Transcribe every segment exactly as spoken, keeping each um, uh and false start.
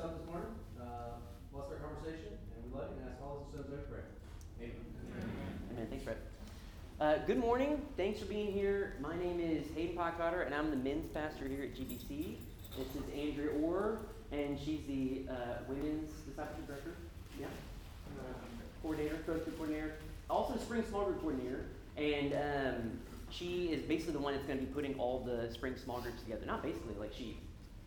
up this morning. Uh, bless our conversation, and we love you and ask all these sons of prayer. Amen. Amen. Thanks, Brett. Uh, good morning. Thanks for being here. My name is Hayden Pockcotter, and I'm the men's pastor here at G B C. This is Andrea Orr, and she's the uh, women's discipleship director. Yeah. Uh, coordinator, growth group coordinator. Also, spring small group coordinator. And um, she is basically the one that's going to be putting all the spring small groups together. Not basically, like she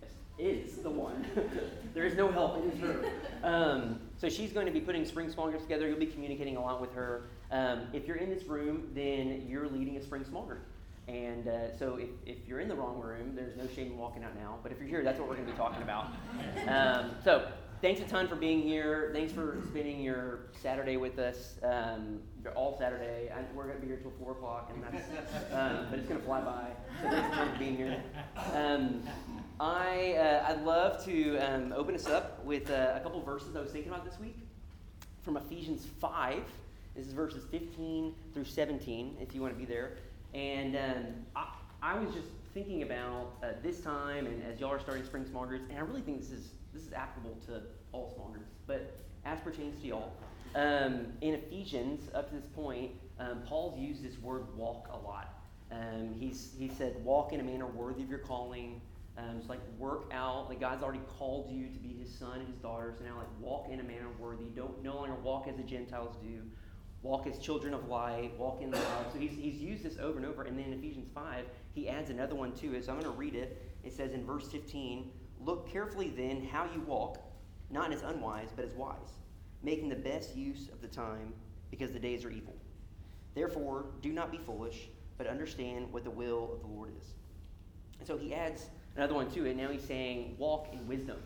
is the one. There is no help, it is her. Um, so she's going to be putting spring small groups together. You'll be communicating a lot with her. Um, if you're in this room, then you're leading a spring small group. And uh, so if, if you're in the wrong room, there's no shame in walking out now. But if you're here, that's what we're going to be talking about. Um, so thanks a ton for being here. Thanks for spending your Saturday with us. Um, all Saturday. I, we're going to be here till four o'clock, and that's, um, but it's going to fly by. So thanks a ton for being here. Um, I, uh, I'd love to um, open us up with uh, a couple verses I was thinking about this week from Ephesians five. This is verses fifteen through seventeen, if you want to be there. And um, I, I was just thinking about uh, this time, and as y'all are starting spring small groups, and I really think this is this is applicable to all small groups, but as pertains to y'all. Um, in Ephesians, up to this point, um, Paul's used this word walk a lot. Um, he's he said, walk in a manner worthy of your calling. Um, it's like work out, like God's already called you to be his son and his daughter, so now like walk in a manner worthy. Don't no longer walk as the Gentiles do. Walk as children of light, walk in love. So he's, he's used this over and over, and then in Ephesians five, he adds another one to it. So I'm going to read it. It says in verse fifteen, look carefully then how you walk, not as unwise, but as wise, making the best use of the time, because the days are evil. Therefore, do not be foolish, but understand what the will of the Lord is. And so he adds another one to it. Now he's saying, walk in wisdom.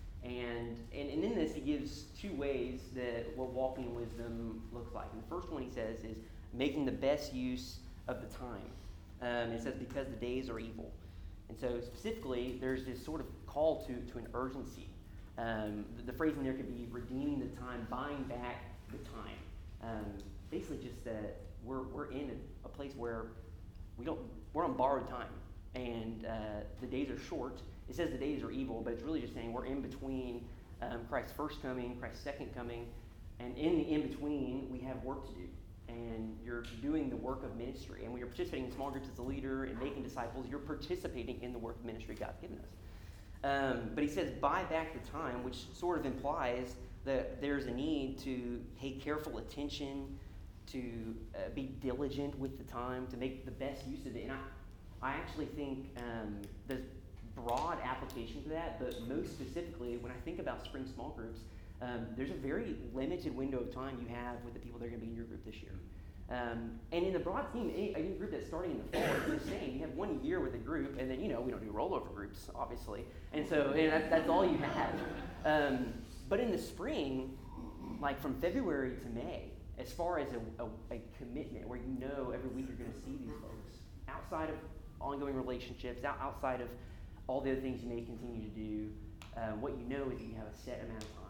And, and and in this, he gives two ways that what walking in wisdom looks like. And the first one he says is making the best use of the time. Um, it says, because the days are evil. And so specifically, there's this sort of call to, to an urgency. Um, the, the phrase in there could be redeeming the time, buying back the time. Um, basically just that we're, we're in a, a place where we don't, we're on borrowed time. And uh, the days are short. It says the days are evil, but it's really just saying we're in between um, Christ's first coming, Christ's second coming, and in the in-between, we have work to do. And you're doing the work of ministry. And when you're participating in small groups as a leader and making disciples, you're participating in the work of ministry God's given us. Um, but he says, buy back the time, which sort of implies that there's a need to pay careful attention, to uh, be diligent with the time, to make the best use of it. And I, I actually think um, there's broad application to that, but most specifically, when I think about spring small groups, um, there's a very limited window of time you have with the people that are going to be in your group this year. Um, and in the broad scheme, any, any group that's starting in the fall, it's the same. You have one year with a group, and then, you know, we don't do rollover groups, obviously. And so and that, that's all you have. Um, but in the spring, like from February to May, as far as a, a, a commitment where you know every week you're going to see these folks, outside of ongoing relationships, out, outside of all the other things you may continue to do, um, what you know is that you have a set amount of time.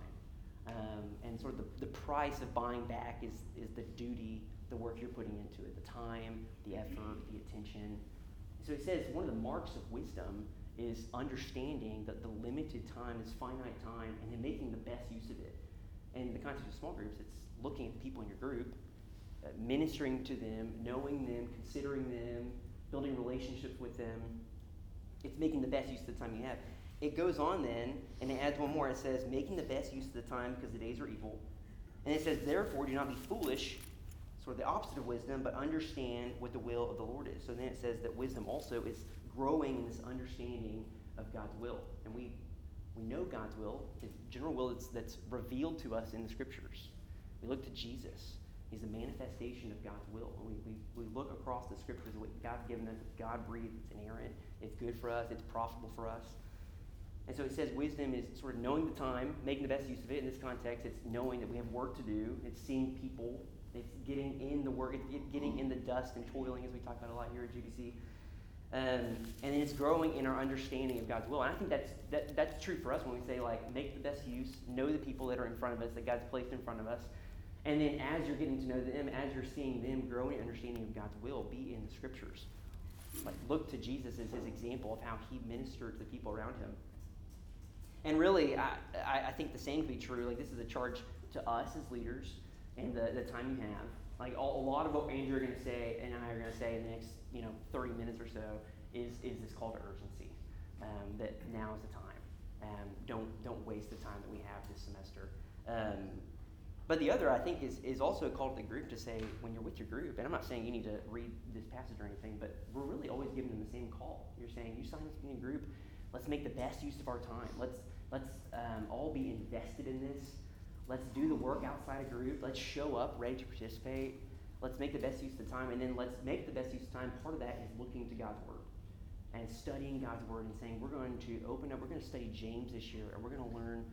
Um, and sort of the, the price of buying back is, is the duty, the work you're putting into it, the time, the effort, the attention. So he says one of the marks of wisdom is understanding that the limited time is finite time and then making the best use of it. And in the context of small groups, it's looking at the people in your group, uh, ministering to them, knowing them, considering them, building relationships with them. It's making the best use of the time you have. It goes on then, and it adds one more. It says, making the best use of the time because the days are evil. And it says, therefore, do not be foolish, sort of the opposite of wisdom, but understand what the will of the Lord is. So then it says that wisdom also is growing in this understanding of God's will. And we we know God's will, his general will that's, that's revealed to us in the Scriptures. We look to Jesus. He's a manifestation of God's will. We, we, we look across the Scriptures, what God's given us. It's God-breathed, it's inerrant, it's good for us, it's profitable for us. And so it says wisdom is sort of knowing the time, making the best use of it. In this context, it's knowing that we have work to do. It's seeing people. It's getting in the work. It's getting in the dust and toiling, as we talk about a lot here at G B C. Um, and then it's growing in our understanding of God's will. And I think that's that, that's true for us when we say, like, make the best use, know the people that are in front of us, that God's placed in front of us. And then as you're getting to know them, as you're seeing them grow in understanding of God's will, be in the Scriptures. Like, look to Jesus as his example of how he ministered to the people around him. And really, I, I, I think the same can be true. Like, this is a charge to us as leaders and the, the time you have. Like, all, a lot of what Andrew are going to say and I are going to say in the next, you know, thirty minutes or so is, is this call to urgency, um, that now is the time. Um, don't, don't waste the time that we have this semester. Um, but the other, I think, is, is also a call to the group to say, when you're with your group, and I'm not saying you need to read this passage or anything, but we're really always giving them the same call. You're saying, you sign up to be in a group, let's make the best use of our time. Let's, let's um, all be invested in this. Let's do the work outside a group. Let's show up ready to participate. Let's make the best use of the time, and then let's make the best use of time. Part of that is looking to God's Word and studying God's Word and saying, we're going to open up, we're going to study James this year, and we're going to learn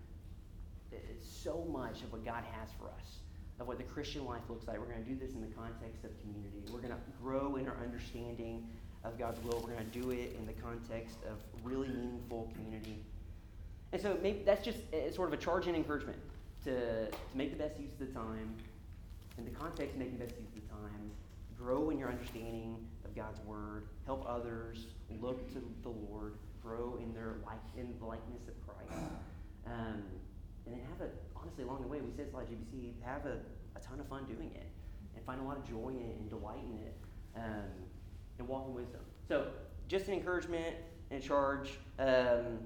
so much of what God has for us, of what the Christian life looks like. We're going to do this in the context of community. We're going to grow in our understanding of God's will. We're going to do it in the context of really meaningful community. And so maybe that's just it's sort of a charge and encouragement to, to make the best use of the time, in the context of making the best use of the time, grow in your understanding of God's Word, help others look to the Lord, grow in their like in the likeness of Christ. Um, And then have a, honestly, along the way, we say this a lot at G B C, have a, a ton of fun doing it and find a lot of joy in it and delight in it um, and walk in wisdom. So just an encouragement and a charge. Um,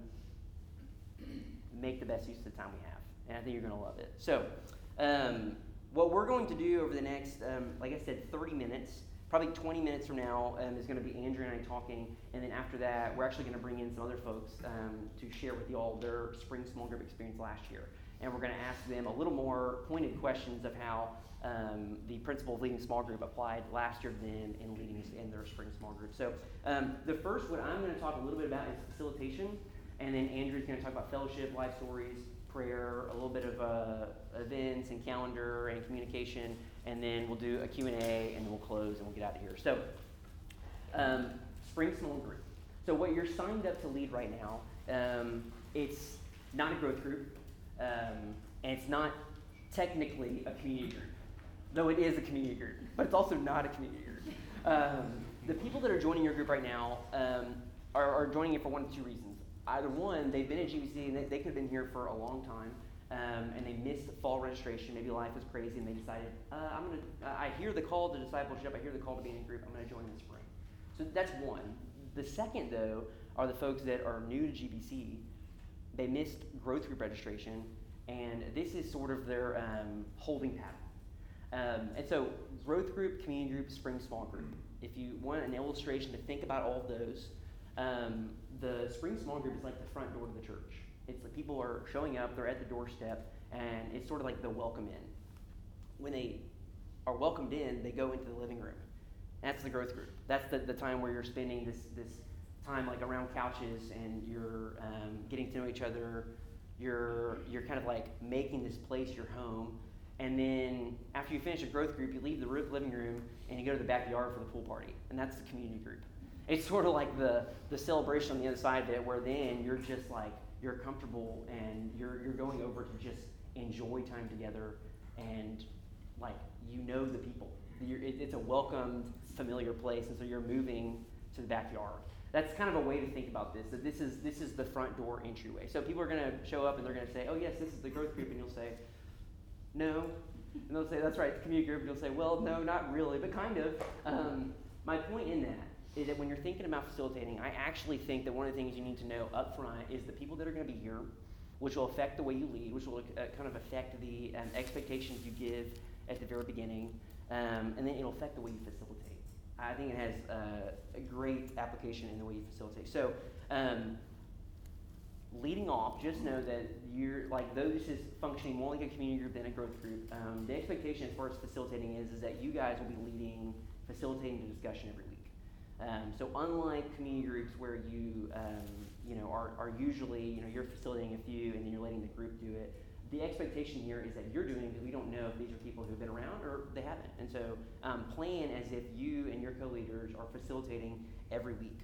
make the best use of the time we have. And I think you're going to love it. So um, what we're going to do over the next, um, like I said, thirty minutes, probably twenty minutes from now um, is going to be Andrew and I talking. And then after that, we're actually going to bring in some other folks um, to share with you all their spring small group experience last year. And we're going to ask them a little more pointed questions of how um, the principle of leading small group applied last year to them in leading in their spring small group. So um, the first, what I'm going to talk a little bit about is facilitation. And then Andrew's going to talk about fellowship, life stories, prayer, a little bit of uh, events and calendar and communication. And then we'll do a Q and A, and then we'll close, and we'll get out of here. So um, spring small group. So what you're signed up to lead right now, um, it's not a growth group. Um, and it's not technically a community group, though it is a community group, but it's also not a community group. Um, the people that are joining your group right now um, are, are joining it for one of two reasons. Either one, they've been at G B C and they, they could have been here for a long time, um, and they missed fall registration. Maybe life was crazy and they decided, uh, I'm gonna. Uh, I hear the call to discipleship. I hear the call to be in a group. I'm going to join in the spring. So that's one. The second, though, are the folks that are new to G B C. They missed growth group registration, and this is sort of their um, holding pattern. Um, and so growth group, community group, spring small group. If you want an illustration to think about all of those, um, the spring small group is like the front door to the church. It's like people are showing up, they're at the doorstep, and it's sort of like the welcome in. When they are welcomed in, they go into the living room. That's the growth group. That's the, the time where you're spending this this time like around couches and you're um, getting to know each other. You're you're kind of like making this place your home. And then after you finish a growth group, you leave the living room and you go to the backyard for the pool party. And that's the community group. It's sort of like the, the celebration on the other side of it, where then you're just like, you're comfortable and you're you're going over to just enjoy time together, and like you know the people. You're, it, it's a welcomed, familiar place, and so you're moving to the backyard. That's kind of a way to think about this, that this is this is the front door entryway. So people are going to show up and they're going to say, oh yes, this is the growth group, and you'll say, no. And they'll say, that's right, the community group, and you'll say, well, no, not really, but kind of. Um, my point in that is that when you're thinking about facilitating, I actually think that one of the things you need to know up front is the people that are going to be here, which will affect the way you lead, which will uh, kind of affect the um, expectations you give at the very beginning, um, and then it'll affect the way you facilitate. I think it has uh, a great application in the way you facilitate. So, um, leading off, just know that you're like, though this is functioning more like a community group than a growth group, um, the expectation as far as facilitating is, is that you guys will be leading, facilitating the discussion every week. Um, so unlike community groups where you, um, you know, are, are usually, you know, you're facilitating a few and then you're letting the group do it, the expectation here is that you're doing it because we don't know if these are people who've been around or they haven't. And so um, plan as if you and your co-leaders are facilitating every week.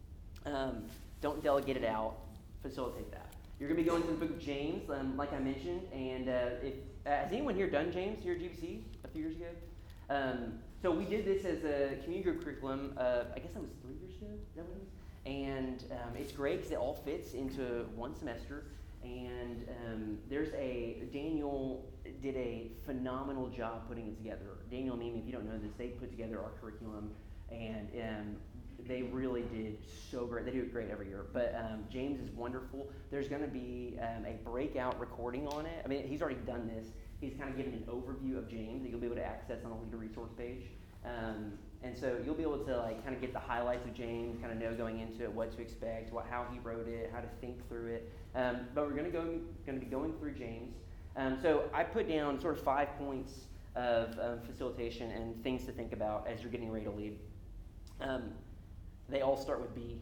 Um, don't delegate it out, facilitate that. You're going to be going through the book of James, um, like I mentioned, and uh, if, uh, has anyone here done James here at G B C a few years ago? Um, so we did this as a community group curriculum, uh, I guess that was three years ago, is that what it was? And um, it's great because it all fits into one semester. And um, there's a, Daniel did a phenomenal job putting it together. Daniel and Mimi, if you don't know this, they put together our curriculum, and um, they really did so great. They do it great every year. But um, James is wonderful. There's going to be um, a breakout recording on it. I mean, he's already done this. He's kind of given an overview of James that you'll be able to access on the Leader Resource page. Um, and so you'll be able to like kind of get the highlights of James, kind of know going into it what to expect, what how he wrote it, how to think through it. Um, but we're going to go going to be going through James. Um, so I put down sort of five points of um, facilitation and things to think about as you're getting ready to lead. Um, they all start with B,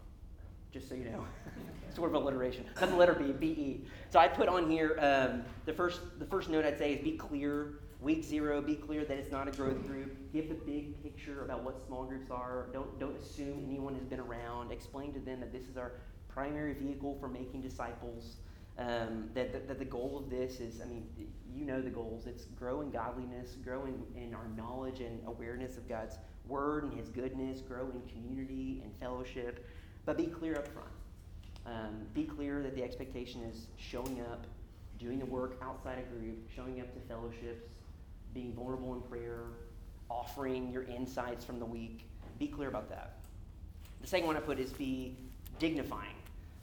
just so you know. Sort of alliteration. Not the letter B, B E. So I put on here um, the first the first note I'd say is be clear. Week zero, be clear that it's not a growth group. Give the big picture about what small groups are. Don't don't assume anyone has been around. Explain to them that this is our primary vehicle for making disciples. Um, that, that that the goal of this is, I mean, you know the goals. It's grow in godliness, grow in, in our knowledge and awareness of God's word and His goodness, grow in community and fellowship. But be clear up front. Um, be clear that the expectation is showing up, doing the work outside a group, showing up to fellowships, being vulnerable in prayer, offering your insights from the week. Be clear about that. The second one I put is be dignifying.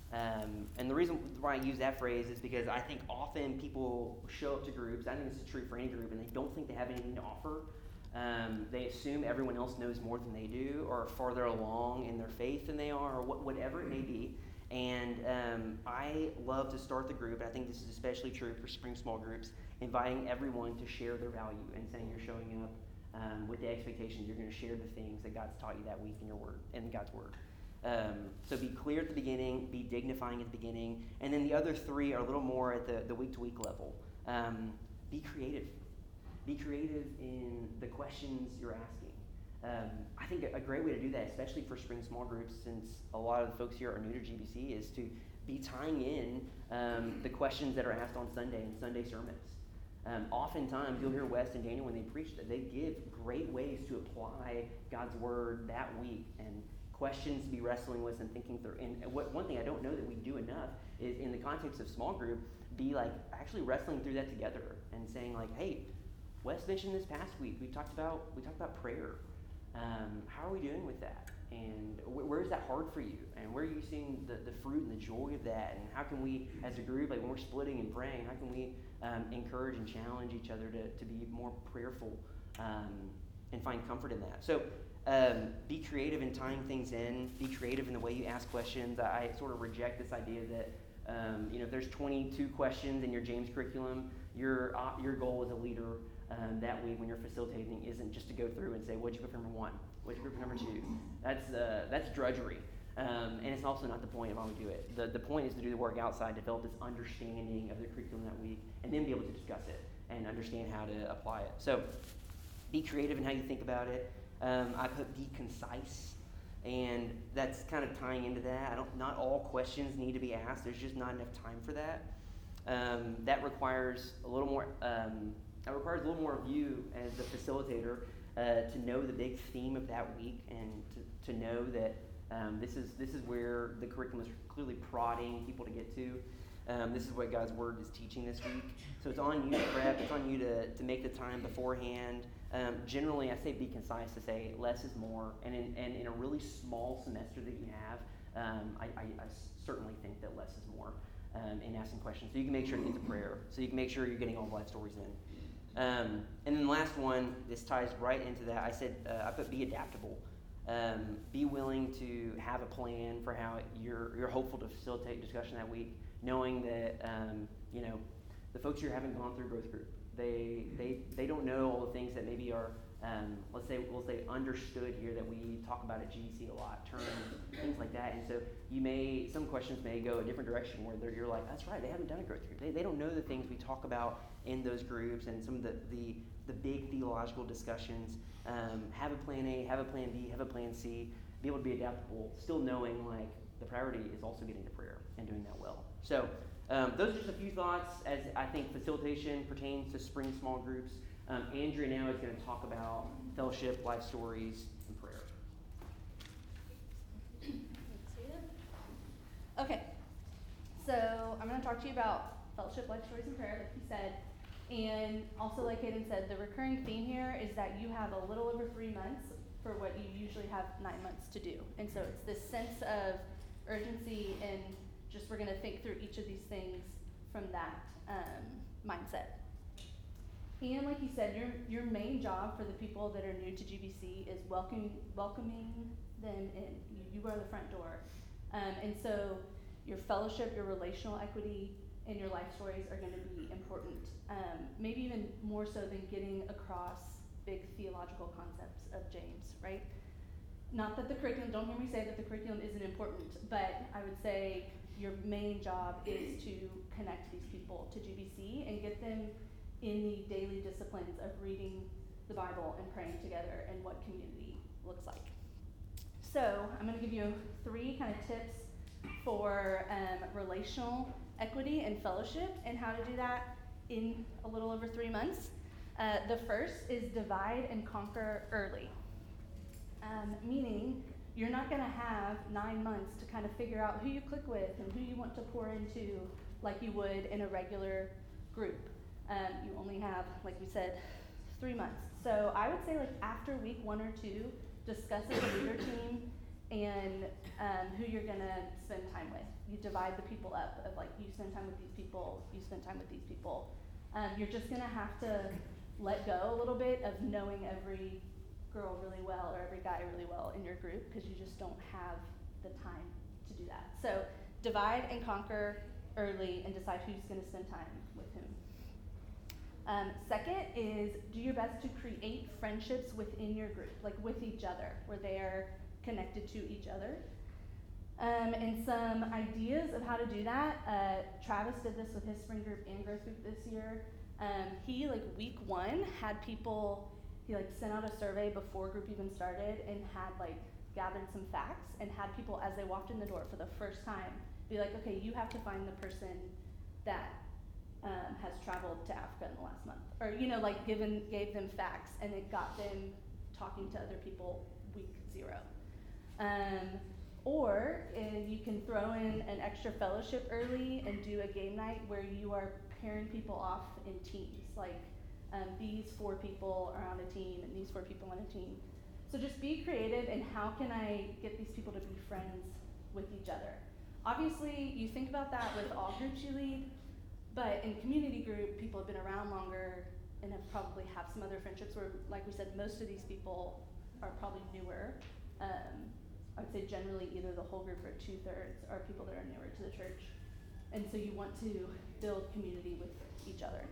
Um, and the reason why I use that phrase is because I think often people show up to groups, I think this is true for any group, and they don't think they have anything to offer. Um, they assume everyone else knows more than they do, or are farther along in their faith than they are, or wh- whatever it may be. And um, I love to start the group, and I think this is especially true for spring small groups, inviting everyone to share their value and saying you're showing up um, with the expectation you're going to share the things that God's taught you that week in your word, in God's word. Um, so be clear at the beginning, be dignifying at the beginning, and then the other three are a little more at the, the week-to-week level. Um, be creative. Be creative in the questions you're asking. Um, I think a, a great way to do that, especially for spring small groups, since a lot of the folks here are new to G B C, is to be tying in um, the questions that are asked on Sunday and Sunday sermons. Um, oftentimes, you'll hear Wes and Daniel when they preach that they give great ways to apply God's word that week and questions to be wrestling with and thinking through. And what, one thing I don't know that we do enough is in the context of small group, be like actually wrestling through that together and saying like, hey, Wes mentioned this past week, we talked about we talked about prayer. Um, how are we doing with that? And wh- where is that hard for you? And where are you seeing the, the fruit and the joy of that? And how can we, as a group, like when we're splitting and praying, how can we um, encourage and challenge each other to, to be more prayerful um, and find comfort in that? So um, be creative in tying things in. Be creative in the way you ask questions. I, I sort of reject this idea that um, you know, if there's twenty-two questions in your James curriculum, your uh, your goal as a leader Um, that week when you're facilitating isn't just to go through and say, what'd you put for number one? What'd you put for number two? That's uh, that's drudgery. Um, and it's also not the point of why we do it. The, the point is to do the work outside, develop this understanding of the curriculum that week, and then be able to discuss it and understand how to apply it. So be creative in how you think about it. Um, I put be concise, and that's kind of tying into that. I don't. Not all questions need to be asked. There's just not enough time for that. Um, that requires a little more... Um, That requires a little more of you as the facilitator uh, to know the big theme of that week and to, to know that um, this is this is where the curriculum is clearly prodding people to get to. Um, this is what God's Word is teaching this week. So it's on you to prep. It's on you to, to make the time beforehand. Um, generally, I say be concise to say less is more. And in, and in a really small semester that you have, um, I, I, I certainly think that less is more um, in asking questions. So you can make sure to get to prayer. So you can make sure you're getting all the life stories in. Um, and then the last one, this ties right into that. I said, uh, I put be adaptable. Um, be willing to have a plan for how you're you're hopeful to facilitate discussion that week, knowing that um, you know the folks here haven't gone through growth group. They they they don't know all the things that maybe are um, let's say we'll say understood here that we talk about at G B C a lot, terms, things like that. And so you may some questions may go a different direction where they're, you're like, that's right, they haven't done a growth group. They they don't know the things we talk about in those groups and some of the the, the big theological discussions. Um, have a plan A, have a plan B, have a plan C. Be able to be adaptable, still knowing like the priority is also getting to prayer and doing that well. So um, those are just a few thoughts as I think facilitation pertains to spring small groups. Um, Andrea now is going to talk about fellowship, life stories, and prayer. Okay, So I'm going to talk to you about fellowship, life stories, and prayer, like he said. And also, like Hayden said, the recurring theme here is that you have a little over three months for what you usually have nine months to do. And so it's this sense of urgency and just we're going to think through each of these things from that um, mindset. And like he said, your your main job for the people that are new to G B C is welcoming welcoming them in. You, you are the front door. Um, and so your fellowship, your relational equity, and your life stories are going to be important. Um, maybe even more so than getting across big theological concepts of James, right? Not that the curriculum, don't hear me say that the curriculum isn't important, but I would say your main job is to connect these people to G B C and get them in the daily disciplines of reading the Bible and praying together and what community looks like. So I'm going to give you three kind of tips for um, relational equity and fellowship and how to do that in a little over three months. Uh, the first is divide and conquer early, um, meaning you're not going to have nine months to kind of figure out who you click with and who you want to pour into like you would in a regular group. Um, you only have, like we said, three months. So I would say like after week one or two, discuss as a leader team and um, who you're gonna spend time with. You divide the people up of like, you spend time with these people, you spend time with these people. Um, you're just gonna have to let go a little bit of knowing every girl really well or every guy really well in your group because you just don't have the time to do that. So divide and conquer early and decide who's gonna spend time with whom. Um, second is do your best to create friendships within your group, like with each other, where they are connected to each other. Um, and some ideas of how to do that, uh, Travis did this with his spring group and growth group this year. Um, he, like week one, had people, he like sent out a survey before group even started and had like gathered some facts and had people as they walked in the door for the first time be like, okay, you have to find the person that Um, has traveled to Africa in the last month, or you know, like given gave them facts, and it got them talking to other people week zero. Um, or uh, you can throw in an extra fellowship early and do a game night where you are pairing people off in teams. Like um, these four people are on a team, and these four people on a team. So just be creative in how can I get these people to be friends with each other. Obviously, you think about that with all groups you lead. But in community group, people have been around longer and have probably have some other friendships where, like we said, most of these people are probably newer. Um, I would say generally either the whole group or two-thirds are people that are newer to the church. And so you want to build community with each other.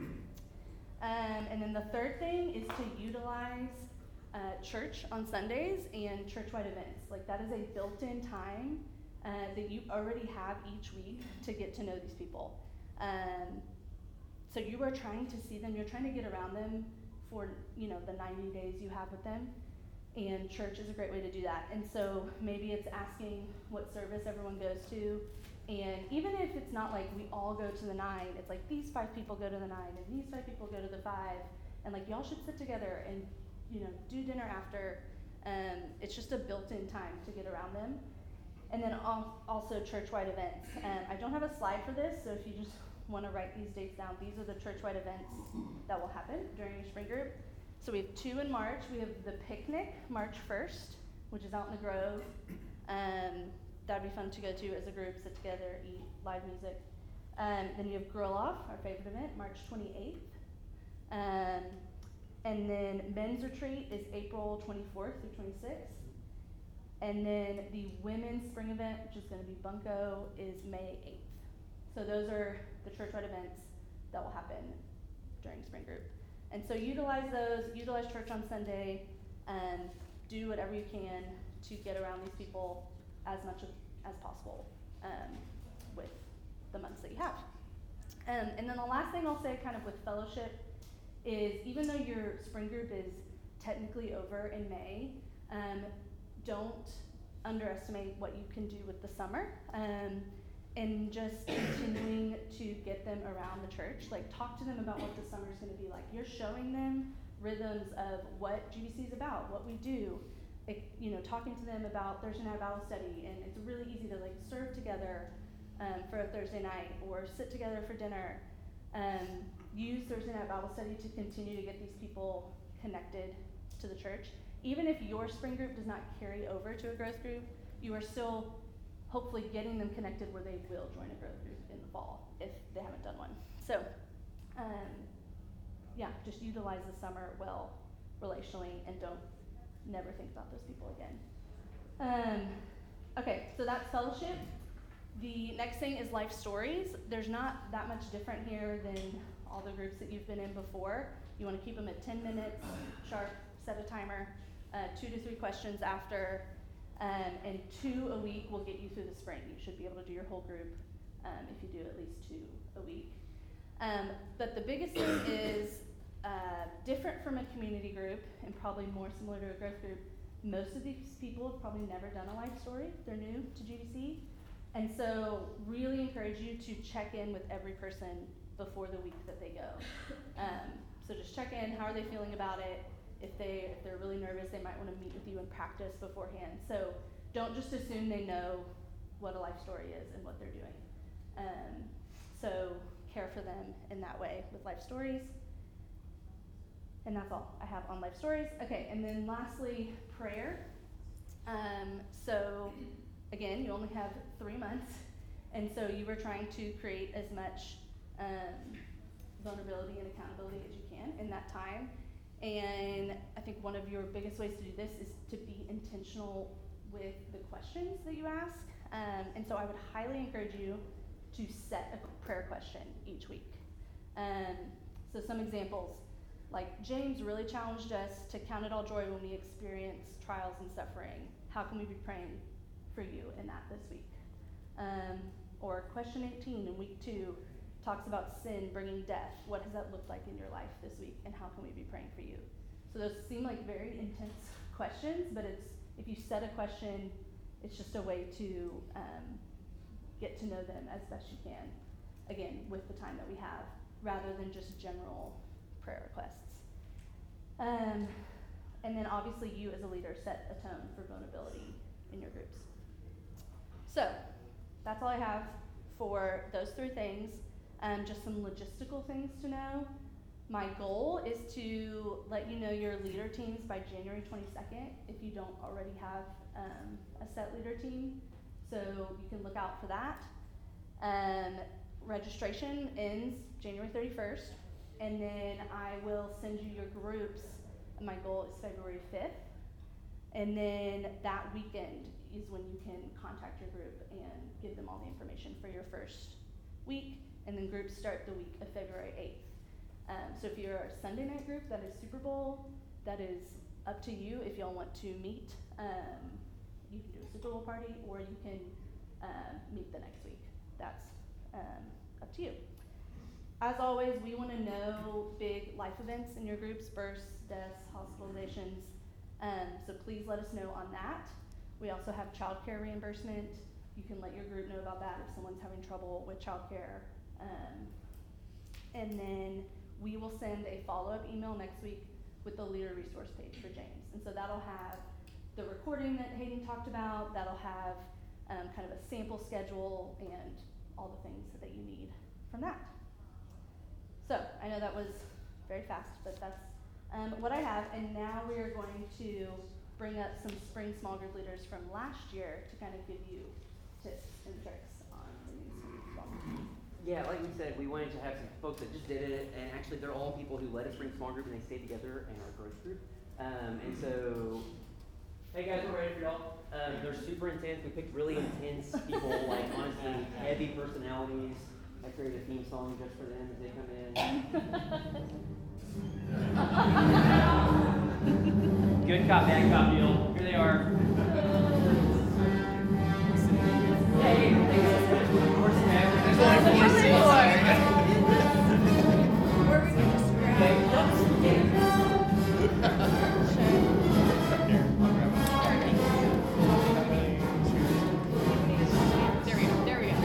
Um, and then the third thing is to utilize uh, church on Sundays and church-wide events. Like that is a built-in time uh, that you already have each week to get to know these people. Um, so you are trying to see them, you're trying to get around them for, you know, the ninety days you have with them, and church is a great way to do that. And so maybe it's asking what service everyone goes to, and even if it's not like we all go to the nine, it's like these five people go to the nine, and these five people go to the five, and like y'all should sit together and, you know, do dinner after. Um, it's just a built-in time to get around them. And then also church-wide events. Um, I don't have a slide for this, so if you just want to write these dates down, these are the church-wide events that will happen during your spring group. So we have two in March. We have the picnic, March first, which is out in the Grove. Um, that'd be fun to go to as a group, sit together, eat, live music. Um, then you have Grill Off, our favorite event, March twenty-eighth. Um, and then Men's Retreat is April twenty-fourth through twenty-sixth. And then the women's spring event, which is going to be Bunko, is May eighth. So those are the church-wide events that will happen during spring group. And so utilize those, utilize church on Sunday, and do whatever you can to get around these people as much as, as possible um, with the months that you have. Um, and then the last thing I'll say kind of with fellowship is even though your spring group is technically over in May, um, don't underestimate what you can do with the summer, um, and just continuing to get them around the church. Like talk to them about what the summer is going to be like. You're showing them rhythms of what G B C is about, what we do. It, you know, talking to them about Thursday night Bible study, and it's really easy to like serve together um, for a Thursday night, or sit together for dinner. Um, use Thursday night Bible study to continue to get these people connected to the church. Even if your spring group does not carry over to a growth group, you are still hopefully getting them connected where they will join a growth group in the fall if they haven't done one. So, um, yeah, just utilize the summer well relationally and don't never think about those people again. Um, okay, so that's fellowship. The next thing is life stories. There's not that much different here than all the groups that you've been in before. You want to keep them at ten minutes sharp, set a timer, uh, two to three questions after, um, and two a week will get you through the spring. You should be able to do your whole group um, if you do at least two a week. Um, but the biggest thing is uh, different from a community group and probably more similar to a growth group. Most of these people have probably never done a life story. They're new to G B C. And so really encourage you to check in with every person before the week that they go. Um, so just check in, how are they feeling about it? If, they, if they're really nervous, they might want to meet with you and practice beforehand. So don't just assume they know what a life story is and what they're doing. Um, so care for them in that way with life stories. And that's all I have on life stories. Okay, and then lastly, prayer. Um, so again, you only have three months, and so you are trying to create as much um, vulnerability and accountability as you can in that time. And I think one of your biggest ways to do this is to be intentional with the questions that you ask. Um, and so I would highly encourage you to set a prayer question each week. Um, so some examples, like James really challenged us to count it all joy when we experience trials and suffering. How can we be praying for you in that this week? Um, or question eighteen in week two talks about sin bringing death. What does that look like in your life this week, and how can we be praying for you? So those seem like very intense questions, but it's if you set a question, it's just a way to um, get to know them as best you can, again, with the time that we have, rather than just general prayer requests. Um, and then obviously you as a leader set a tone for vulnerability in your groups. So that's all I have for those three things. Um, just some logistical things to know. My goal is to let you know your leader teams by January twenty-second if you don't already have um, a set leader team. So you can look out for that. Um, registration ends January thirty-first, and then I will send you your groups. My goal is February fifth, and then that weekend is when you can contact your group and give them all the information for your first week, and then groups start the week of February eighth. Um, so if you're a Sunday night group that is Super Bowl, that is up to you if y'all want to meet. Um, you can do a Super Bowl party, or you can um, meet the next week. That's um, up to you. As always, we want to know big life events in your groups, births, deaths, hospitalizations. Um, so please let us know on that. We also have childcare reimbursement. You can let your group know about that if someone's having trouble with childcare. Um, and then we will send a follow-up email next week with the leader resource page for James. And so that'll have the recording that Hayden talked about. That'll have um, kind of a sample schedule and all the things that you need from that. So I know that was very fast, but that's um, what I have. And now we are going to bring up some spring small group leaders from last year to kind of give you tips and tricks on the new small group. Yeah, like we said, we wanted to have some folks that just did it, and actually they're all people who led a spring small group and they stayed together in our growth group. Um, and so, hey guys, we're ready for y'all. Um, they're super intense. We picked really intense people, like honestly heavy personalities. I created a theme song just for them as they come in. Good cop, bad cop deal. Here they are. Hey, hey, horse and There's only four seats. Where we can just grab. There we go. There we go.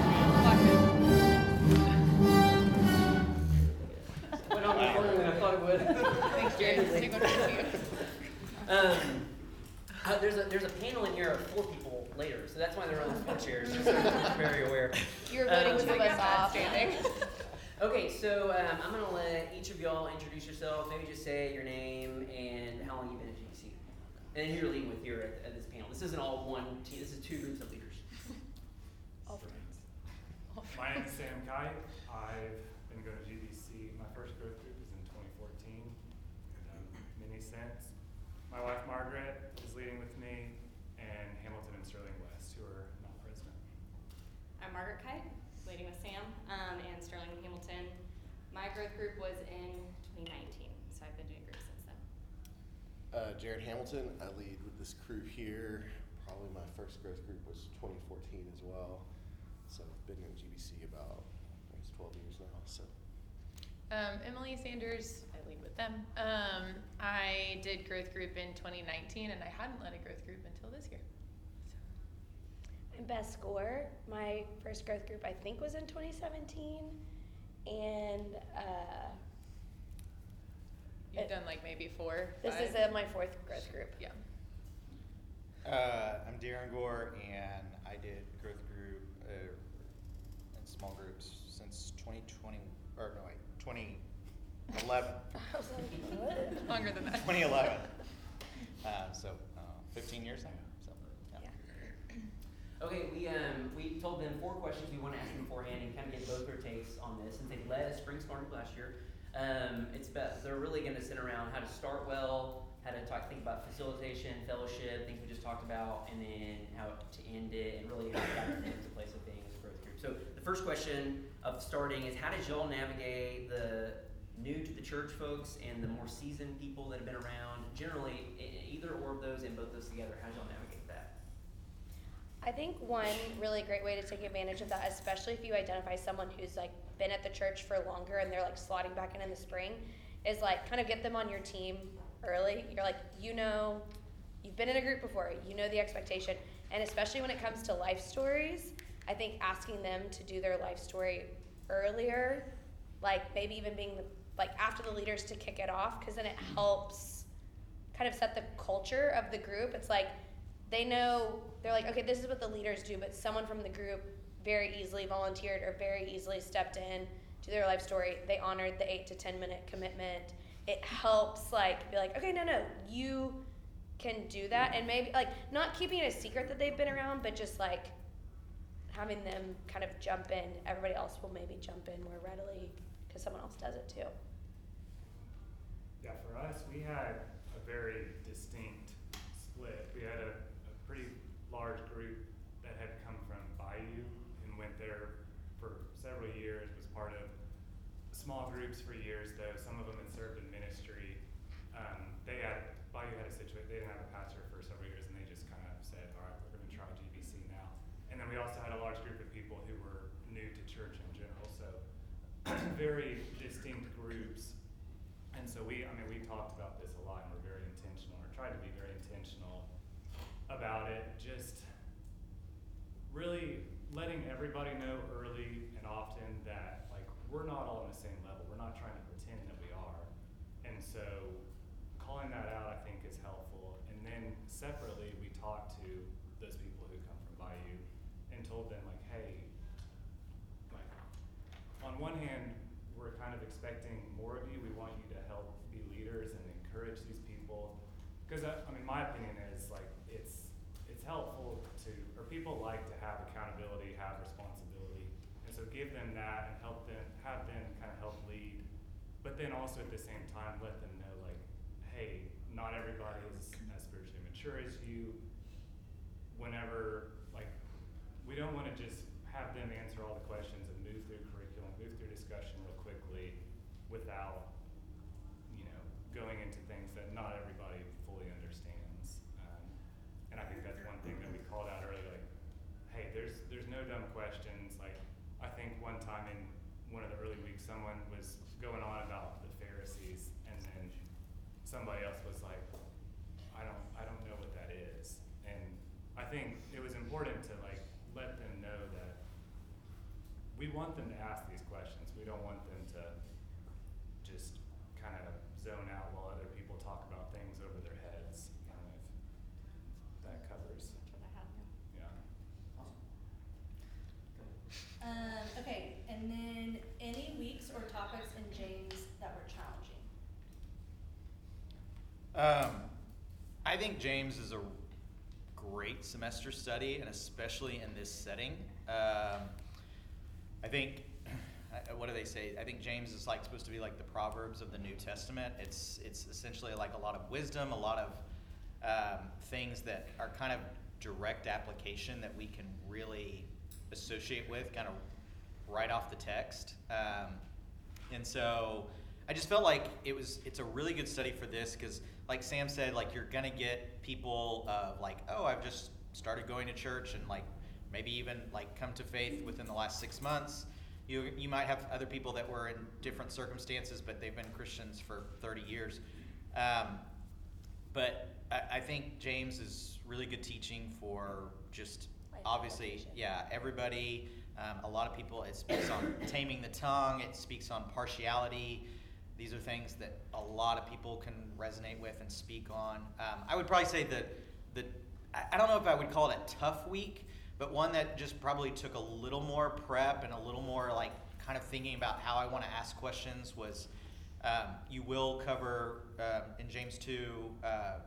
went on way further than I thought it would. Thanks, James. Take one for you. Um, uh, there's a there's a panel in here of four people later. So that's why they're on the split chairs, just so you're very aware. You were voting Um, two of us off. Okay, so um, I'm gonna let each of y'all introduce yourself. Maybe just say your name and how long you've been at G B C, and then who you're leading with here at, at this panel. This isn't all one team. This is two groups of leaders. All friends. My name is Sam Kite. I've been going to G B C. My first growth group was in twenty fourteen. I've done many since. My wife Margaret is leading with me, and Hamilton and Sterling West, who are not present. I'm Margaret Kite, leading with Sam um, and Sterling and Hamilton. My growth group was in twenty nineteen, so I've been doing groups since then. Uh, Jared Hamilton, I lead with this crew here. Probably my first growth group was twenty fourteen as well. So I've been in G B C about, I guess, twelve years now. So. Um, Emily Sanders, I lead with them. Um, I did growth group in twenty nineteen, and I hadn't led a growth group until this year. I'm Beth Score. My first growth group, I think, was in twenty seventeen, and uh, You've it- done like maybe four. this five? is uh, my fourth growth group. Yeah. Uh, I'm Darren Gore, and I did growth group uh, in small groups since twenty twenty, or no, wait, twenty eleven. I was like, what? Longer than that. twenty eleven. Uh, so uh, fifteen years now. So yeah. Yeah. Okay, we um we told them four questions we want to ask them beforehand and kind of get both their takes on this. Since they led a spring smart group last year, um, it's best they're really going to sit around how to start well, how to talk, think about facilitation, fellowship, things we just talked about, and then how to end it, and really how to guide them into place of being as a growth group. So the first question of starting is, how did y'all navigate the new to the church folks and the more seasoned people that have been around? Generally, e- either or of those and both those together, how did y'all navigate that? I think one really great way to take advantage of that, especially if you identify someone who's like been at the church for longer and they're like slotting back in in the spring, is like kind of get them on your team early. You're like, you know, you've been in a group before, you know the expectation, and especially when it comes to life stories, I think asking them to do their life story earlier, like maybe even being the, like after the leaders to kick it off, because then it helps kind of set the culture of the group. It's like they know, they're like, okay, this is what the leaders do, but someone from the group very easily volunteered or very easily stepped in to their life story. They honored the eight to ten minute commitment. It helps like be like, okay, no, no, you can do that, and maybe like not keeping it a secret that they've been around, but just like having them kind of jump in. Everybody else will maybe jump in more readily because someone else does it too. Yeah, for us, we had a very distinct split. We had a, a pretty large group that had come from Bayou and went there for several years, was part of small groups for years, though some of them had served in ministry. Um, they had, Bayou had a situation, they didn't have a pastor for several years, and they just kind of said, all right, we're gonna try G B C now. And then we also had a large group of people who were new to church in general, so very distinct groups. And so we, I mean, we talked about this a lot, and we're very intentional, or tried to be very intentional about it, just really letting everybody know early and often that, like, we're not all on the same level. We're not trying to pretend that we are. And so calling that out, I think, is helpful. And then separately, we talked to those people who come from Bayou and told them, like, hey, like, on one hand, we're kind of expecting more of you. We want you to help be leaders and encourage these people. Because, I, I mean, my opinion is, like, it's it's helpful to, or people like to have accountability, have responsibility. And so give them that and help them, have them kind of help lead. But then also at the same time, let them know, like, hey, not everybody is as spiritually mature as you. Whenever, like, we don't want to just have them answer all the questions and move through curriculum, move through discussion real quickly without, you know, going into things that not everybody fully understands. Um, and I think that's one thing that we called out earlier, like, hey, there's there's no dumb questions. Like, I think one time in one of the early weeks, someone was going on about the Pharisees, and then somebody else was like, I don't I don't know what that is. And I think it was important to, like, let them know that we want them to ask these questions. We don't want them to just kind of zone out while other people talk about things over their heads. I don't know if that covers. That's what I have now. Yeah. think James is a great semester study, and especially in this setting. Um, I think, what do they say? I think James is like supposed to be like the Proverbs of the New Testament. It's it's essentially like a lot of wisdom, a lot of um, things that are kind of direct application that we can really associate with, kind of right off the text. Um, and so I just felt like it was it's a really good study for this because, like Sam said, like you're gonna get people of like, oh, I've just started going to church and like maybe even like come to faith within the last six months. You you might have other people that were in different circumstances, but they've been Christians for thirty years. Um, but I, I think James is really good teaching for just Life obviously, application. yeah, everybody. Um, a lot of people, it speaks on taming the tongue. It speaks on partiality. These are things that a lot of people can resonate with and speak on. Um, I would probably say that, that I I don't know if I would call it a tough week, but one that just probably took a little more prep and a little more like kind of thinking about how I want to ask questions was um, you will cover um, in James two uh,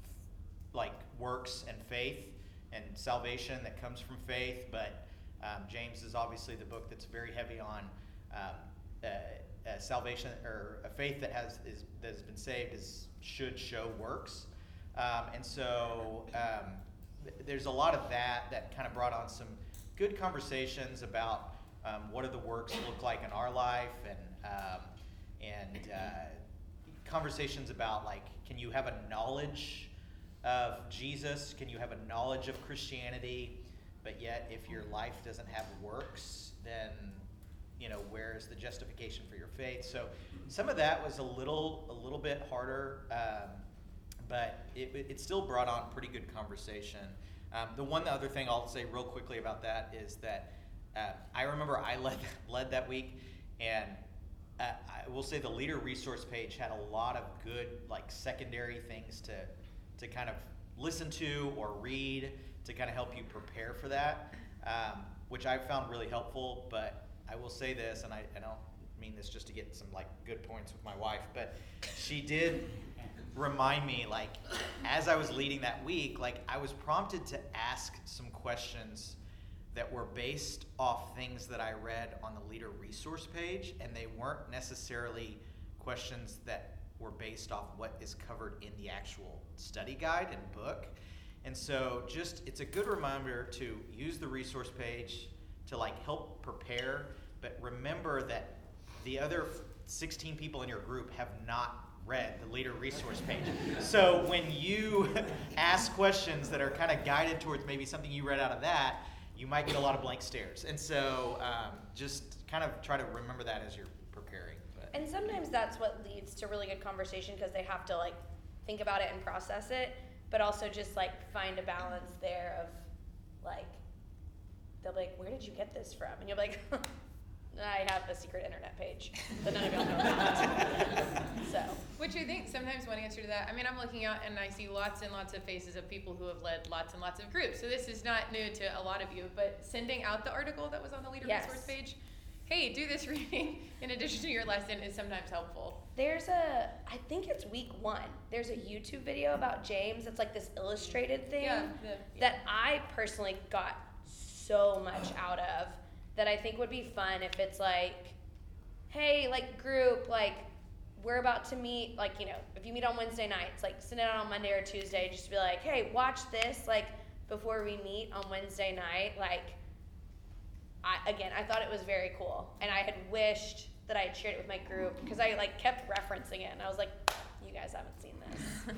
like works and faith and salvation that comes from faith, but um, James is obviously the book that's very heavy on um, uh, uh, salvation or a faith that has is that has been saved is should show works, um, and so um, th- there's a lot of that that kind of brought on some good conversations about um, what do the works look like in our life, and um, and uh, conversations about like, can you have a knowledge of Jesus? Can you have a knowledge of Christianity? But yet, if your life doesn't have works, then, you know, where is the justification for your faith? So some of that was a little a little bit harder, um, but it, it still brought on pretty good conversation. Um, the one other thing I'll say real quickly about that is that uh, I remember I led, led that week, and uh, I will say the leader resource page had a lot of good, like, secondary things to to kind of listen to or read to kind of help you prepare for that, um, which I found really helpful. But I will say this, and I, I don't mean this just to get some like good points with my wife, but she did remind me, like, as I was leading that week, like I was prompted to ask some questions that were based off things that I read on the leader resource page, and they weren't necessarily questions that were based off what is covered in the actual study guide and book. And so just, it's a good reminder to use the resource page to like help prepare, but remember that the other sixteen people in your group have not read the leader resource page. So when you ask questions that are kind of guided towards maybe something you read out of that, you might get a lot of blank stares. And so um, just kind of try to remember that as you're preparing. But. And sometimes that's what leads to really good conversation because they have to like think about it and process it, but also just like find a balance there of like, they'll be like, where did you get this from? And you'll be like, I have a secret internet page that none of y'all know about. So. Which I think sometimes one answer to that, I mean, I'm looking out and I see lots and lots of faces of people who have led lots and lots of groups. So this is not new to a lot of you, but sending out the article that was on the leader Yes. resource page, hey, do this reading in addition to your lesson is sometimes helpful. There's a, I think it's week one. There's a YouTube video about James. It's like this illustrated thing Yeah, the- that I personally got so much out of that I think would be fun if it's like, hey, like group, like we're about to meet, like, you know, if you meet on Wednesday nights, like send it out on Monday or Tuesday, just to be like, hey, watch this, like before we meet on Wednesday night. Like, I, again, I thought it was very cool. And I had wished that I had shared it with my group because I like kept referencing it and I was like, you guys haven't seen this.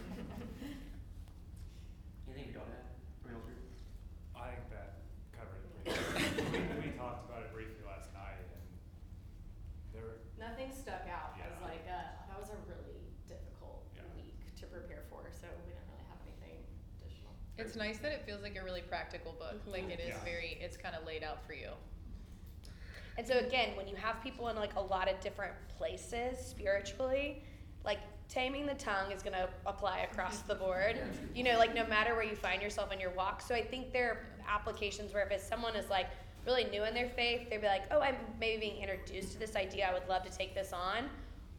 Anything you don't have? Real group? I think that covered it pretty well. we, we talked about it briefly last night, and there were, Nothing stuck out as Yeah. like, uh, that was a really difficult Yeah. week to prepare for, so we didn't really have anything additional. It's nice that it feels like a really practical book. Mhm. Like it is Yeah. very, it's kind of laid out for you. And so again, when you have people in like a lot of different places spiritually, like taming the tongue is going to apply across the board. You know, like no matter where you find yourself in your walk. So I think there are applications where if it's someone is like really new in their faith, they'd be like, oh, I'm maybe being introduced to this idea. I would love to take this on.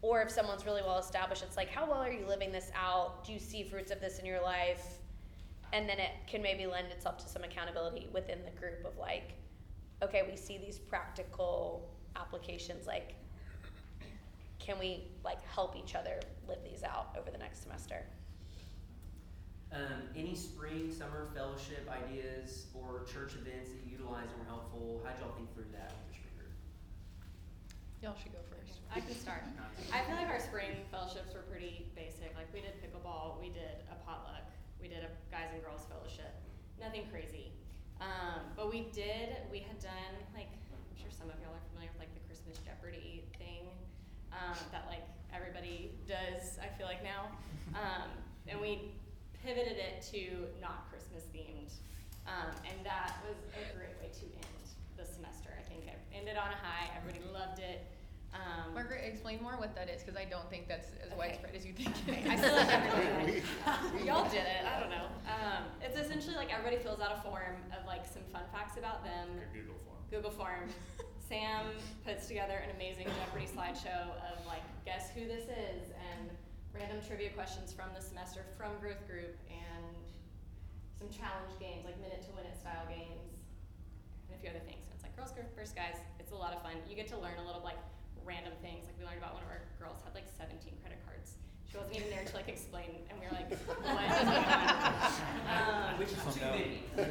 or if someone's really well established, it's like, how well are you living this out? Do you see fruits of this in your life? And then it can maybe lend itself to some accountability within the group of like, okay, we see these practical applications, like, can we like help each other live these out over the next semester? Um, any spring, summer fellowship ideas or church events that you utilized and were helpful? How'd y'all think through that with your spring group? Y'all should go first. I can start. I feel like our spring fellowships were pretty basic. Like we did pickleball, we did a potluck, we did a guys and girls fellowship. Nothing crazy. Um, but we did, we had done like, I'm sure some of y'all are familiar with like the Christmas Jeopardy thing um, that like everybody does, I feel like now. Um, and we pivoted it to not Christmas themed. Um, and that was a great way to end the semester. I think it ended on a high, everybody loved it. Um, Margaret, explain more what that is, because I don't think that's as Okay. widespread as you think Okay, it I is. feel like everybody did. Y'all did it, I don't know. Um, it's essentially like everybody fills out a form of like some fun facts about them. Like a Google form. Google form. Sam puts together an amazing Jeopardy slideshow of like, guess who this is, and random trivia questions from the semester from Growth Group, and some challenge games, like minute to win it style games, and a few other things. So it's like girls group versus guys. It's a lot of fun. You get to learn a little like random things. Like we learned about one of our girls had like seventeen credit cards. She wasn't even there to like explain, and we were like, what is going on? Um, Which is too many. we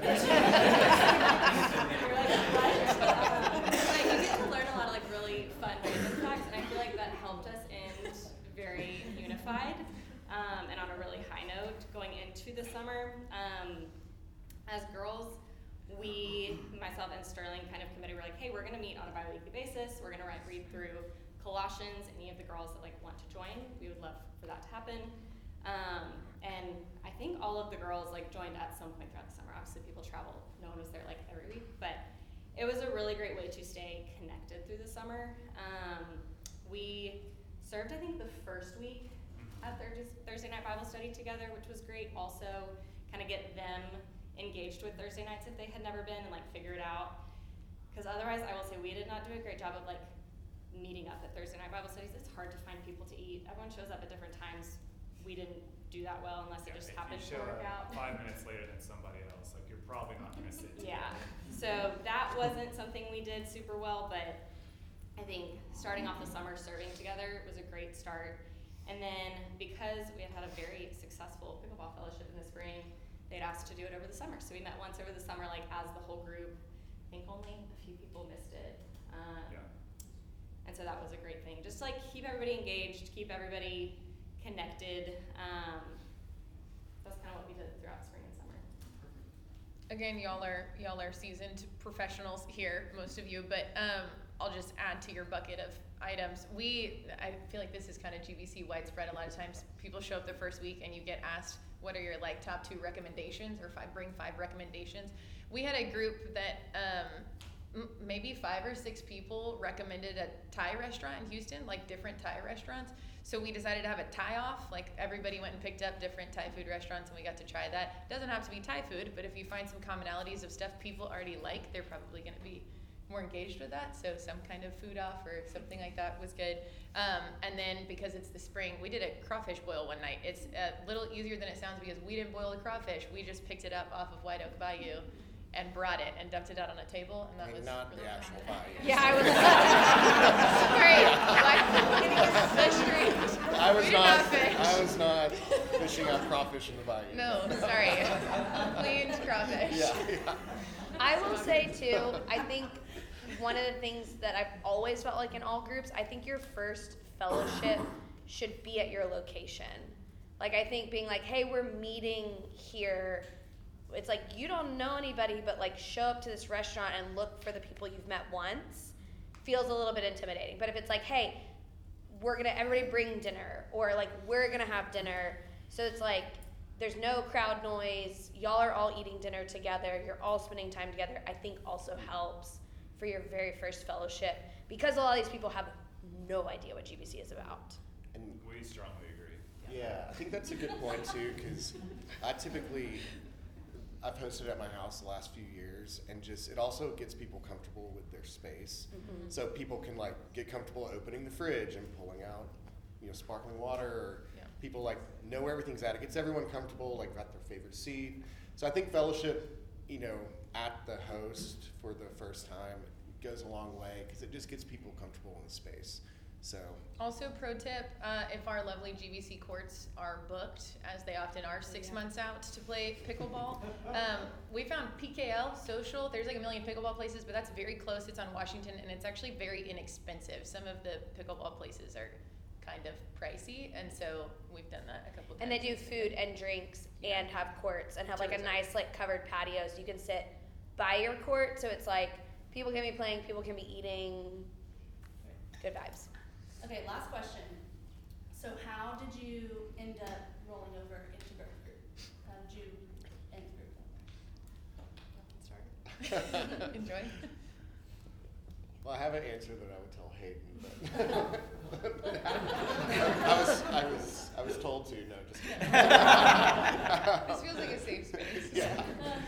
were like, what? Um, but you get to learn a lot of like really fun random facts, and I feel like that helped us end very unified um, and on a really high note going into the summer. Um, as girls, we, myself and Sterling, kind of committed. We're like, hey, we're gonna meet on a bi-weekly basis. We're gonna write, read through Colossians. Any of the girls that like want to join, we would love for that to happen. Um, and I think all of the girls like joined at some point throughout the summer. Obviously, people travel. No one was there like every week, but it was a really great way to stay connected through the summer. Um, we served, I think, the first week at Thursday, Thursday night Bible study together, which was great. Also, kind of get them engaged with Thursday nights if they had never been and like figure it out. Because otherwise, I will say we did not do a great job of like meeting up at Thursday night Bible studies. It's hard to find people to eat. Everyone shows up at different times. We didn't do that well unless it Yeah, just if happened you to show work up out. five minutes later than somebody else, like you're probably not gonna sit together. Yeah, so that wasn't something we did super well, but I think starting off the summer serving together was a great start. And then because we had had a very successful pickleball fellowship in the spring, they'd asked to do it over the summer. So we met once over the summer, like as the whole group. I think only a few people missed it. Um, Yeah. And so that was a great thing. Just like keep everybody engaged, keep everybody connected. Um, that's kind of what we did throughout spring and summer. Again, y'all are y'all are seasoned professionals here, most of you, but um, I'll just add to your bucket of items. We, I feel like this is kind of G B C widespread. A lot of times people show up the first week and you get asked, what are your like top two recommendations, or five, bring five recommendations. We had a group that um, m- maybe five or six people recommended a Thai restaurant in Houston, like different Thai restaurants. So we decided to have a Thai off. Like everybody went and picked up different Thai food restaurants and we got to try that. Doesn't have to be Thai food, but if you find some commonalities of stuff people already like, they're probably gonna be more engaged with that. So some kind of food off or something like that was good. Um, and then because it's the spring, we did a crawfish boil one night. It's a little easier than it sounds because we didn't boil the crawfish. We just picked it up off of White Oak Bayou and brought it and dumped it out on a table, and that I mean, was not really the fun. actual bayou. Yeah, I was. Sorry, like, the street. I was We did not. fish. I was not fishing out crawfish in the bayou. No, sorry. Cleaned crawfish. Yeah, yeah. I will say too, I think one of the things that I've always felt like in all groups, I think your first fellowship should be at your location. Like I think being like, hey, we're meeting here. It's like you don't know anybody, but like show up to this restaurant and look for the people you've met once feels a little bit intimidating. But if it's like, hey, we're gonna everybody bring dinner, or like we're gonna have dinner, so it's like there's no crowd noise, y'all are all eating dinner together, you're all spending time together, I think also helps for your very first fellowship, because a lot of these people have no idea what G B C is about. And We strongly agree. yeah, I think that's a good point too, because I typically, I've hosted at my house the last few years, and just, it also gets people comfortable with their space. Mm-hmm. So people can like get comfortable opening the fridge and pulling out you know, sparkling water, or Yeah. people like know where everything's at. It gets everyone comfortable, like got their favorite seat. So I think fellowship, you know, at the host for the first time goes a long way because it just gets people comfortable in the space. So Also, pro tip, uh, if our lovely G V C courts are booked, as they often are, six months out to play pickleball, um, we found P K L Social. There's like a million pickleball places, but that's very close. It's on Washington, and it's actually very inexpensive. Some of the pickleball places are kind of pricey, and so we've done that a couple times. And they do food and drinks and have courts and have like a Tourism. nice like covered patio so you can sit by your court, so it's like people can be playing, people can be eating. Good vibes. Okay, last question. So how did you end up rolling over into growth group? How did you end the group? Enjoy. well, I have an answer that I would tell Hayden, but I was I was I was told to. No, just kidding. This feels like a safe space. Yeah.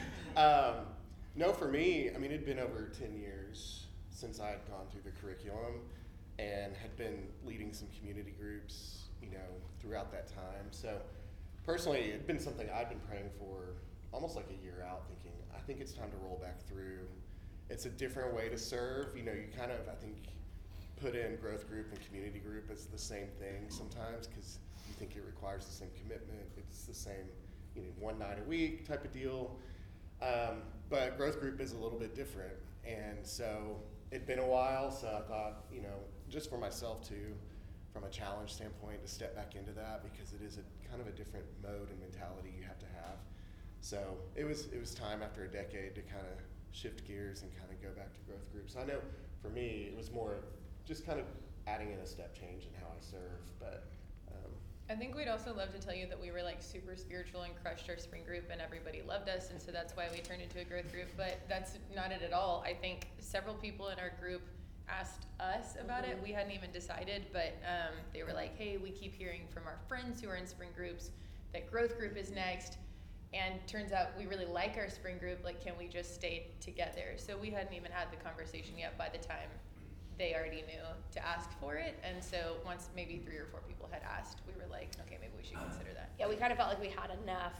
Um, no, for me, I mean, it'd been over ten years since I had gone through the curriculum and had been leading some community groups, you know, throughout that time. So personally, it'd been something I'd been praying for almost like a year out, thinking, I think it's time to roll back through. It's a different way to serve. You know, you kind of, I think, put in growth group and community group as the same thing sometimes because you think it requires the same commitment. It's the same, you know, one night a week type of deal. Um, but growth group is a little bit different. And so it'd been a while, so I thought, you know, just for myself too, from a challenge standpoint, to step back into that because it is a kind of a different mode and mentality you have to have. So it was it was time after a decade to kind of shift gears and kind of go back to growth groups. I know for me, it was more of just kind of adding in a step change in how I serve, but um, I think we'd also love to tell you that we were like super spiritual and crushed our spring group and everybody loved us, and so that's why we turned into a growth group, but that's not it at all. I think several people in our group asked us about it. We hadn't even decided, but um, they were like, hey, we keep hearing from our friends who are in spring groups that growth group is next, and turns out we really like our spring group, like can we just stay together? So we hadn't even had the conversation yet by the time they already knew to ask for it, and so once maybe three or four people had asked, we were like, okay, maybe we should consider that. Yeah, we kind of felt like we had enough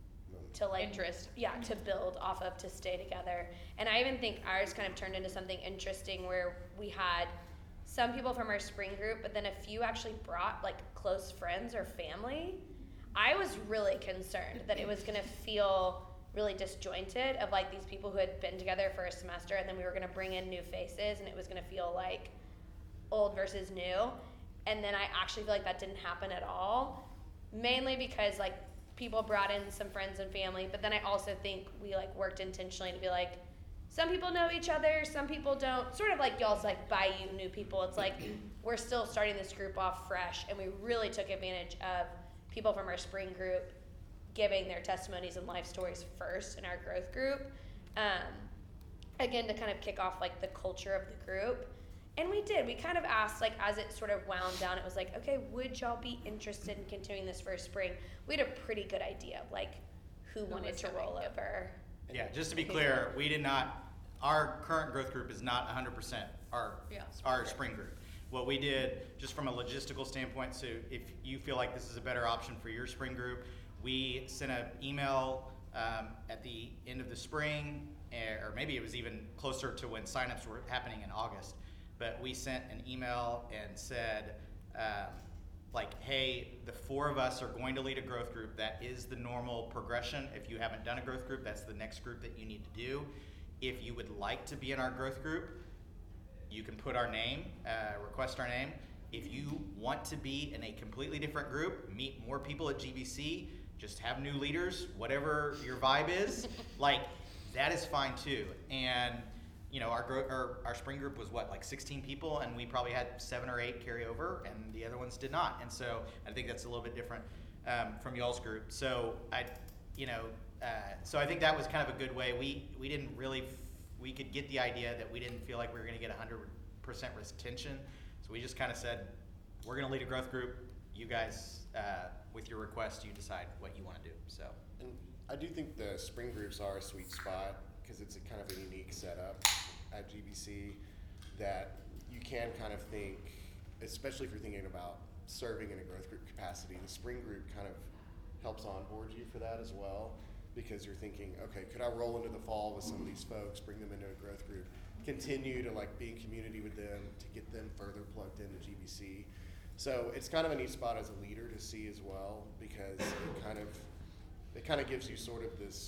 to like Interest. Yeah, to build off of, to stay together. And I even think ours kind of turned into something interesting where we had some people from our spring group, but then a few actually brought like close friends or family. I was really concerned that it was gonna feel really disjointed of like these people who had been together for a semester, and then we were gonna bring in new faces and it was gonna feel like old versus new. And then I actually feel like that didn't happen at all, mainly because like people brought in some friends and family, but then I also think we like worked intentionally to be like, some people know each other, some people don't, sort of like y'all's like Bayou new people. It's like we're still starting this group off fresh, and we really took advantage of people from our spring group giving their testimonies and life stories first in our growth group, um, again to kind of kick off like the culture of the group. And we did. We kind of asked, like, as it sort of wound down, it was like, okay, would y'all be interested in continuing this for spring? We had a pretty good idea of, like, who, Who wanted was to coming, roll yep. over. Yeah, just to be clear, we did not, our current growth group is not one hundred percent our, Yeah. our spring group. What we did, just from a logistical standpoint, so if you feel like this is a better option for your spring group, we sent an email um, at the end of the spring, eh, or maybe it was even closer to when signups were happening in August. But we sent an email and said, um, like, hey, the four of us are going to lead a growth group. That is the normal progression. If you haven't done a growth group, that's the next group that you need to do. If you would like to be in our growth group, you can put our name, uh, request our name. If you want to be in a completely different group, meet more people at G B C, just have new leaders, whatever your vibe is, like, that is fine too. And you know, our, gro- our our spring group was what, like sixteen people, and we probably had seven or eight carry over, and the other ones did not. And so I think that's a little bit different um, from y'all's group. So I, you know, uh, so I think that was kind of a good way. We we didn't really, f- we could get the idea that we didn't feel like we were going to get one hundred percent retention. So we just kind of said, we're going to lead a growth group. You guys, uh, with your request, you decide what you want to do. So. And I do think the spring groups are a sweet spot because it's a kind of a unique setup at G B C that you can kind of think, especially if you're thinking about serving in a growth group capacity. The spring group kind of helps onboard you for that as well, because you're thinking, okay, could I roll into the fall with some of these folks, bring them into a growth group, continue to like be in community with them to get them further plugged into G B C. So it's kind of a neat spot as a leader to see as well, because it kind of it kind of gives you sort of this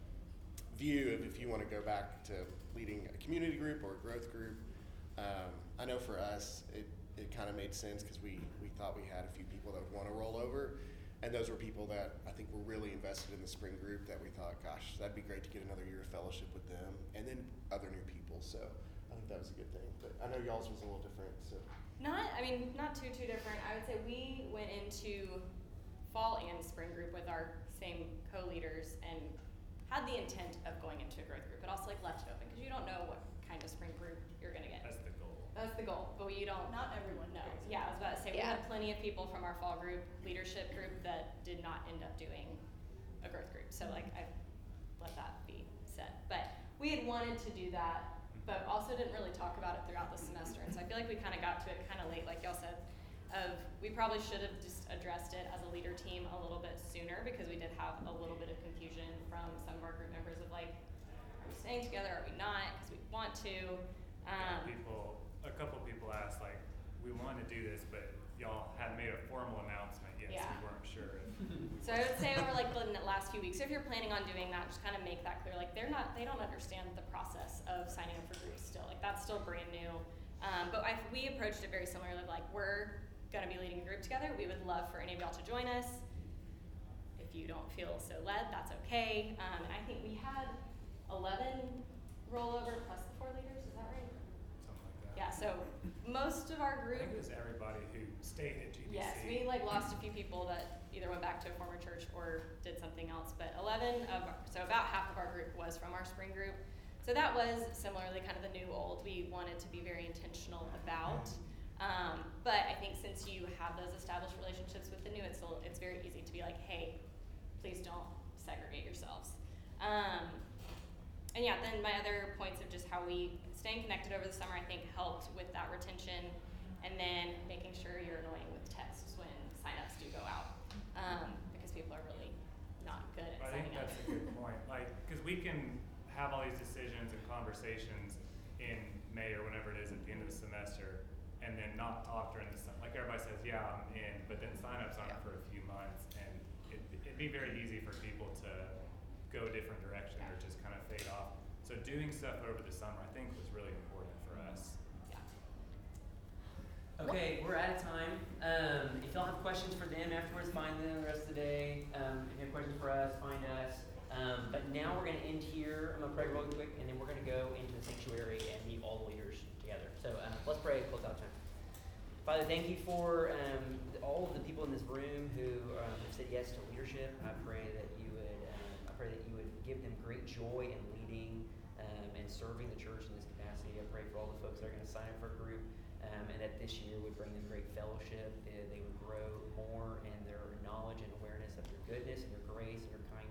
view of if you want to go back to leading a community group or a growth group. Um, I know for us, it, it kind of made sense because we, we thought we had a few people that would want to roll over. And those were people that I think were really invested in the spring group that we thought, gosh, that'd be great to get another year of fellowship with them. And then other new people. So I think that was a good thing. But I know y'all's was a little different. So Not, I mean, not too, too different. I would say we went into fall and spring group with our same co-leaders and had the intent of going into a growth group, but also like left it open because you don't know what kind of spring group you're gonna get. That's the goal. That's the goal, but you don't. Not everyone know. goes. Yeah, I was about to say, we Yeah. had plenty of people from our fall group, leadership group, that did not end up doing a growth group. So like, I let that be said. But we had wanted to do that, but also didn't really talk about it throughout the semester. And so I feel like we kind of got to it kind of late, like y'all said, of we probably should have just addressed it as a leader team a little bit sooner, because we did have a little bit of confusion from some of our group members of like, are we staying together, are we not, because we want to. Um, People, a couple people asked like, we want to do this, but y'all had made a formal announcement. Yes, Yeah. we weren't sure. So I would say over like the n- last few weeks, if you're planning on doing that, just kind of make that clear. Like they're not, they don't understand the process of signing up for groups still. Like that's still brand new. Um, but I, we approached it very similarly. Like we're gonna be leading a group together. We would love for any of y'all to join us. If you don't feel so led, that's okay. Um, and I think we had eleven rollover plus the four leaders. Is that right? Something like that. Yeah. So most of our I group. think it was everybody who stayed at G B C. Yes, we like lost a few people that either went back to a former church or did something else, but eleven of, so about half of our group was from our spring group. So that was similarly kind of the new old we wanted to be very intentional about. Um, but I think since you have those established relationships with the new, it's, a, it's very easy to be like, hey, please don't segregate yourselves. Um, and yeah, then my other points of just how we, staying connected over the summer, I think helped with that retention. And then making sure you're annoying with texts when signups do go out, um, because people are really not good at I think signing up. that's a good point. Like, because we can have all these decisions and conversations in May or whenever it is at the end of the semester, and then not talk during the summer. Like everybody says, yeah, I'm in, but then signups aren't Yeah. for a few months, and it, it'd be very easy for people to go a different direction or just kind of fade off. So doing stuff over the summer, I think, was really important for us. Yeah. Okay, we're out of time. Um, if y'all have questions for them afterwards, find them the rest of the day. Um, if you have questions for us, find us. Um, but now we're going to end here. I'm going to pray real quick, and then we're going to go into the sanctuary and meet all the leaders together. So um, let's pray, close out time. Father, thank you for um, all of the people in this room who um, have said yes to leadership. I pray that you would, um, I pray that you would give them great joy in leading um, and serving the church in this capacity. I pray for all the folks that are going to sign up for a group, um, and that this year would bring them great fellowship. Uh, they would grow more in their knowledge and awareness of your goodness and your grace and your kindness.